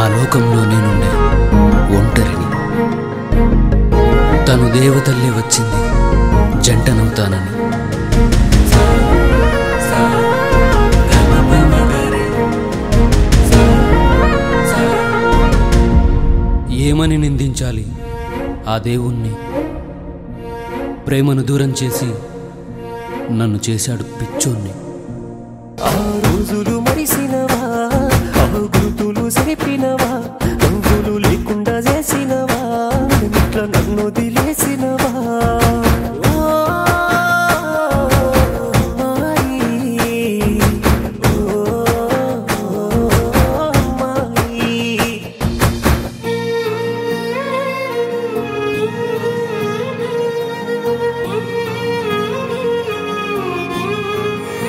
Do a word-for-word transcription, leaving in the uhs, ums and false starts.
లోకంలో నేనుండే ఒంటరిని. తను దేవతల్లే వచ్చింది జంటనవుతానని. ఏమని నిందించాలి ఆ దేవుణ్ణి? ప్రేమను దూరం చేసి నన్ను చేశాడు పిచ్చోన్ని. ఆ రోజులు మరిసినవా, ఆ గుర్తులు సేపినవా, నవ్వులు లేకుండా